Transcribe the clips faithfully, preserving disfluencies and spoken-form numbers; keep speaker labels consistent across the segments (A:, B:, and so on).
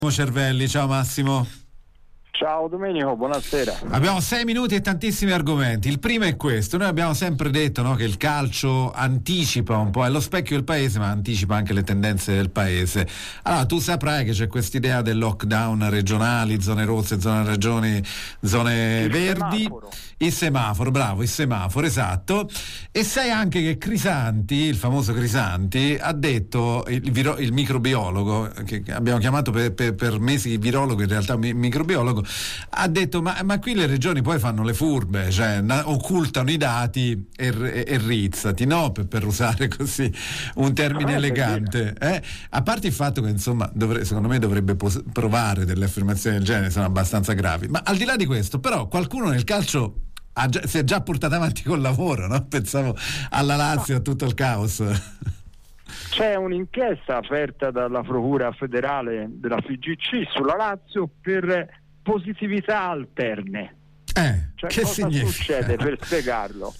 A: Cervelli, ciao Massimo.
B: Ciao Domenico, buonasera.
A: Abbiamo sei minuti e tantissimi argomenti. Il primo è questo: noi abbiamo sempre detto, no, che il calcio anticipa un po', è lo specchio del paese, ma anticipa anche le tendenze del paese. Allora tu saprai che c'è quest'idea del lockdown regionali, zone rosse, zone regioni, zone
B: il
A: verdi,
B: semaforo.
A: il semaforo, bravo, il semaforo, esatto. E sai anche che Crisanti, il famoso Crisanti, ha detto, il, viro, il microbiologo, che abbiamo chiamato per, per, per mesi virologo, in realtà mi, microbiologo, ha detto ma, ma qui le regioni poi fanno le furbe, cioè na, occultano i dati e, e, e rizzati, no? Per, per usare così un termine elegante. Eh? A parte il fatto che insomma dovre, secondo me dovrebbe pos- provare delle affermazioni del genere, sono abbastanza gravi. Ma al di là di questo, però qualcuno nel calcio ha già, si è già portato avanti col lavoro, no? Pensavo alla Lazio, a tutto il caos.
B: C'è un'inchiesta aperta dalla Procura federale della F I G C sulla Lazio per positività alterne.
A: Eh,
B: cioè,
A: che
B: cosa
A: significa?
B: succede, per spiegarlo?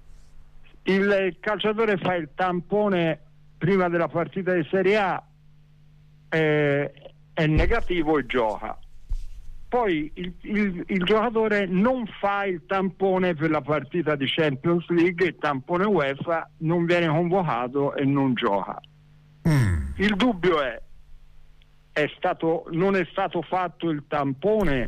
B: Il calciatore fa il tampone prima della partita di Serie A, eh, è negativo e gioca. Poi il, il, il giocatore non fa il tampone per la partita di Champions League, il tampone UEFA, non viene convocato e non gioca.
A: Mm.
B: Il dubbio è, è stato, non è stato fatto il tampone,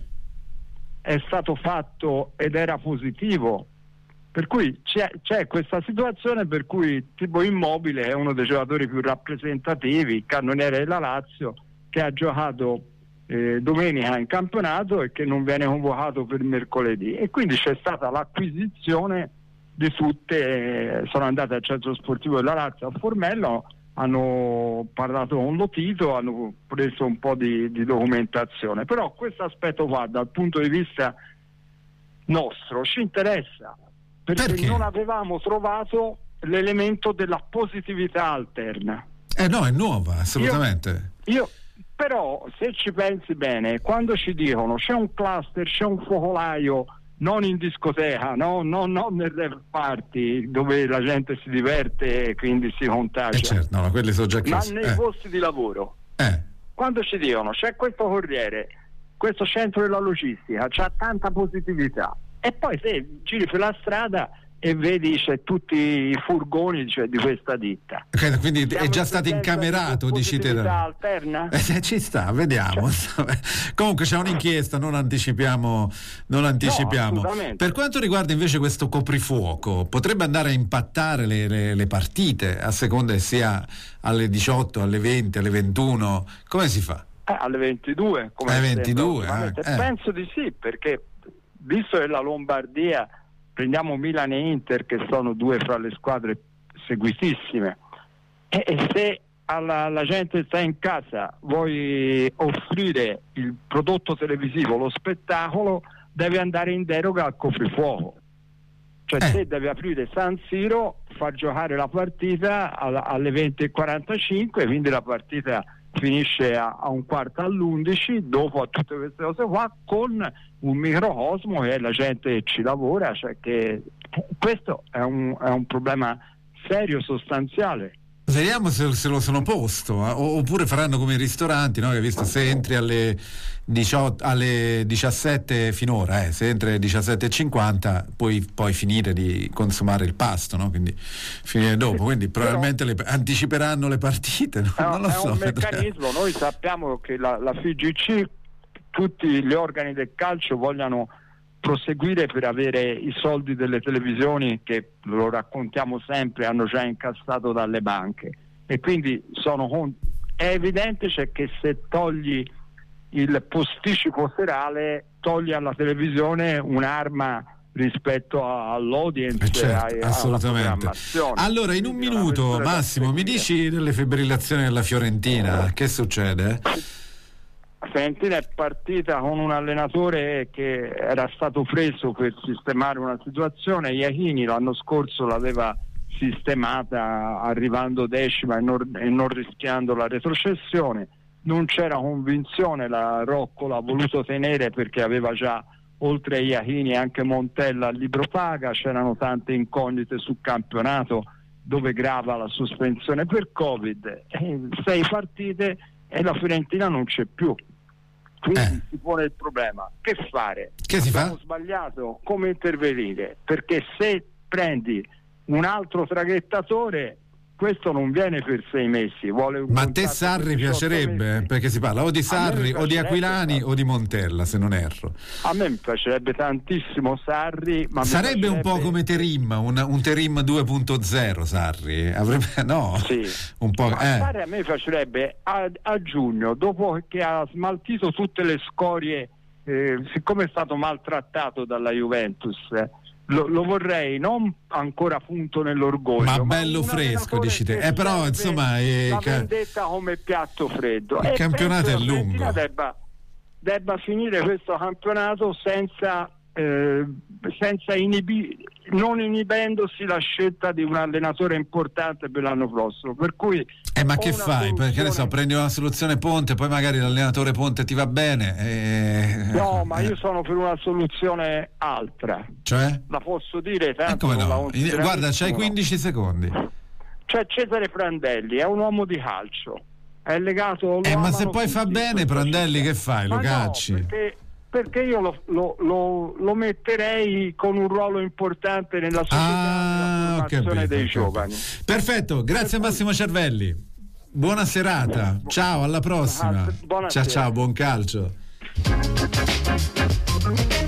B: è stato fatto ed era positivo. Per cui c'è, c'è questa situazione per cui tipo Immobile è uno dei giocatori più rappresentativi, il cannoniere della Lazio, che ha giocato Eh, domenica in campionato e che non viene convocato per mercoledì, e quindi c'è stata l'acquisizione di tutte, eh, sono andate al centro sportivo della Lazio a Formello, hanno parlato con Lotito, hanno preso un po' di, di documentazione, però questo aspetto qua dal punto di vista nostro ci interessa perché,
A: perché?
B: non avevamo trovato l'elemento della positività alterna.
A: Eh no, è nuova, assolutamente.
B: Io, io Però se ci pensi bene, quando ci dicono c'è un cluster, c'è un focolaio, non in discoteca, no, no, non nelle parti dove la gente si diverte e quindi si contagia,
A: Eh certo, no, quelli sono già
B: ma
A: chiusi.
B: nei
A: eh.
B: posti di lavoro,
A: Eh.
B: quando ci dicono c'è questo corriere, questo centro della logistica, c'ha tanta positività, e poi se giri per la strada e vedi c'è tutti i furgoni, cioè, di questa ditta.
A: Okay, quindi
B: Siamo
A: è già
B: in
A: stato
B: presenza
A: incamerato,
B: di
A: dici te.
B: positività alterna?
A: Eh, ci sta, vediamo. Cioè. Comunque c'è un'inchiesta, non anticipiamo, non anticipiamo.
B: No,
A: per quanto riguarda invece questo coprifuoco, potrebbe andare a impattare le, le, le partite, a seconda che sia alle diciotto, alle venti, alle ventuno, come si fa?
B: Eh, alle ventidue, come
A: alle
B: sembra,
A: ventidue, eh, eh.
B: penso di sì, perché visto che la Lombardia, prendiamo Milan e Inter che sono due fra le squadre seguitissime, e, e se alla, la gente sta in casa, vuoi offrire il prodotto televisivo, lo spettacolo, deve andare in deroga al coprifuoco, cioè
A: eh.
B: se devi aprire San Siro, far giocare la partita alla, alle venti e quarantacinque, quindi la partita finisce a, a un quarto all'undici, dopo a tutte queste cose qua, con un microcosmo che la gente ci lavora, cioè che questo è un, è un problema serio, sostanziale.
A: Vediamo se, se lo sono posto, eh? Oppure faranno come i ristoranti, no? Che hai visto, se entri alle diciotto, alle diciassette finora, eh, se entri alle diciassette e cinquanta puoi poi finire di consumare il pasto, no? Quindi finire dopo, quindi probabilmente le, anticiperanno le partite, no?
B: È,
A: non lo
B: è
A: so,
B: un
A: vedremo.
B: meccanismo. Noi sappiamo che la, la F I G C, tutti gli organi del calcio vogliono proseguire per avere i soldi delle televisioni che, lo raccontiamo sempre, hanno già incassato dalle banche, e quindi sono con... è evidente c'è che se togli il posticipo serale togli alla televisione un'arma rispetto all'audience,
A: eh certo,
B: ai,
A: assolutamente. Allora in un minuto Massimo mi dici delle fibrillazioni della Fiorentina, che succede?
B: Fiorentina è partita con un allenatore che era stato preso per sistemare una situazione. Iachini l'anno scorso l'aveva sistemata arrivando decima e non, e non rischiando la retrocessione. Non c'era convinzione, la Rocco l'ha voluto tenere perché aveva già, oltre a Iachini, anche Montella al libro paga, c'erano tante incognite sul campionato dove grava la sospensione per Covid, e sei partite e la Fiorentina non c'è più. quindi
A: Eh.
B: si pone il problema: che fare?
A: Che si fa?
B: Abbiamo sbagliato, come intervenire? Perché se prendi un altro traghettatore, questo non viene per sei mesi, vuole un
A: Ma a te
B: contratto
A: Sarri
B: per diciotto
A: piacerebbe?
B: mesi.
A: Perché si parla o di
B: A me mi
A: Sarri o di
B: piacerebbe,
A: Aquilani
B: Sarri.
A: o di Montella, se non erro.
B: A me mi piacerebbe tantissimo Sarri, ma mi
A: Sarebbe un po'
B: piacerebbe-
A: come Terim, un, un Terim due punto zero Sarri. Avrebbe, no?
B: Sì.
A: Un po',
B: Ma
A: eh.
B: Sarri a me piacerebbe a, a giugno, dopo che ha smaltito tutte le scorie, eh, siccome è stato maltrattato dalla Juventus, eh, lo, lo vorrei non ancora punto nell'orgoglio,
A: Ma bello
B: un
A: fresco,
B: allenatore
A: dici te.
B: che
A: Eh, però,
B: serve
A: insomma, eh,
B: la
A: ca-
B: vendetta come piatto freddo.
A: il
B: E
A: campionato
B: penso
A: è
B: che la Fiorentina
A: lungo.
B: debba, debba finire questo campionato senza eh, senza inibi- non inibendosi la scelta di un allenatore importante per l'anno prossimo, per cui
A: Eh, ma
B: ho
A: che
B: una
A: fai? Perché ne so,
B: soluzione-
A: prendi una soluzione Ponte, poi magari l'allenatore Ponte ti va bene. E...
B: No, ma io
A: eh,
B: sono per una soluzione altra.
A: Cioè?
B: La posso dire?
A: Eh,
B: Tanto
A: come
B: non la
A: no?
B: considero
A: Guarda,
B: benissimo,
A: c'hai
B: no.
A: quindici secondi.
B: Cioè Cesare Prandelli è un uomo di calcio, è legato. lo
A: Eh, ma se
B: amano
A: poi fa
B: tutti in
A: bene
B: questa
A: Prandelli,
B: città.
A: che fai? Lo
B: Ma no,
A: cacci?
B: perché, perché io lo, lo- lo- lo metterei con un ruolo importante nella società,
A: Ah,
B: nella
A: ho
B: formazione
A: capito,
B: dei
A: ho capito.
B: giovani.
A: Perfetto, grazie a Massimo Cervelli. Buona serata. Ciao, alla prossima.
B: Buonasera.
A: Ciao ciao, buon calcio.